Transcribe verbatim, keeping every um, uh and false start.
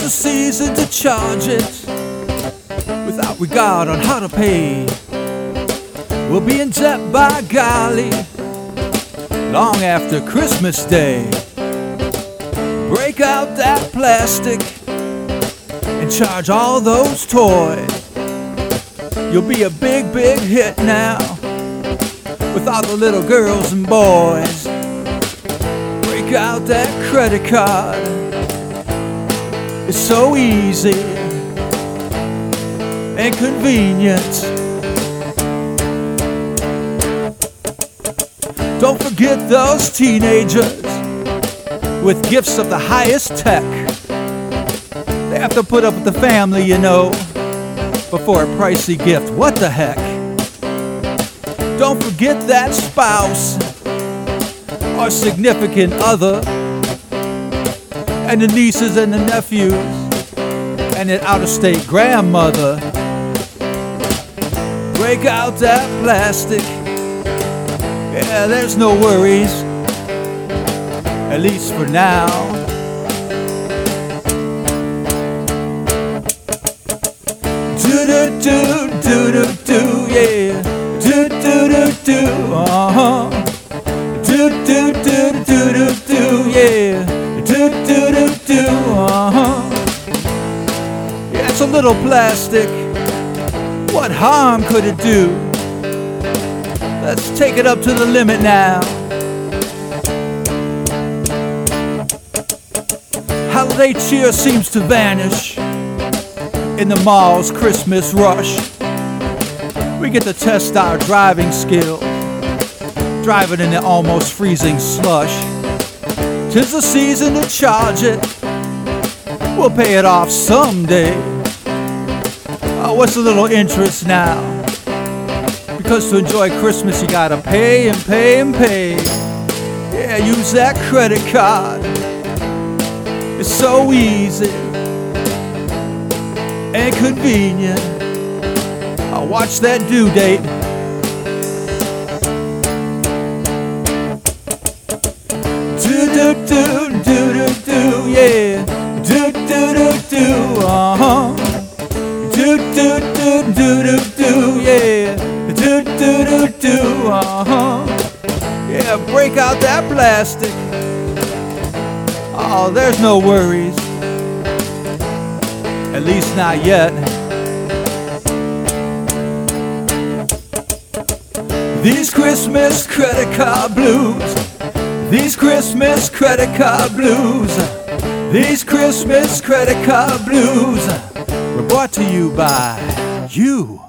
the season to charge it without regard on how to pay. We'll be in debt by golly long after Christmas Day. Break out that plastic and charge all those toys. You'll be a big, big hit now with all the little girls and boys. Break out that credit card. It's so easy and convenient. Don't forget those teenagers with gifts of the highest tech. They have to put up with the family, you know, before a pricey gift. What the heck? Don't forget that spouse or significant other, and the nieces and the nephews, and an out-of-state grandmother. Break out that plastic. Yeah, there's no worries, at least for now. Do-do-do, do-do-do, yeah. Do-do-do-do, uh-huh. Do-do-do-do-do-do, yeah. Do-do-do-do, uh-huh. Yeah, it's a little plastic. What harm could it do? Let's take it up to the limit now. Holiday cheer seems to vanish in the mall's Christmas rush. We get to test our driving skill, driving in the almost freezing slush. 'Tis the season to charge it. We'll pay it off someday. Oh, what's a little interest now? Because to enjoy Christmas you gotta pay and pay and pay. Yeah, use that credit card. It's so easy and convenient. I'll watch that due date. Do-do-do, do-do-do, yeah. Do-do-do-do, uh-huh. Do-do-do, do-do-do, yeah. Do-do-do-do, uh-huh. Yeah, break out that plastic. Oh, there's no worries, at least not yet. These Christmas credit card blues, these Christmas credit card blues, these Christmas credit card blues were brought to you by you.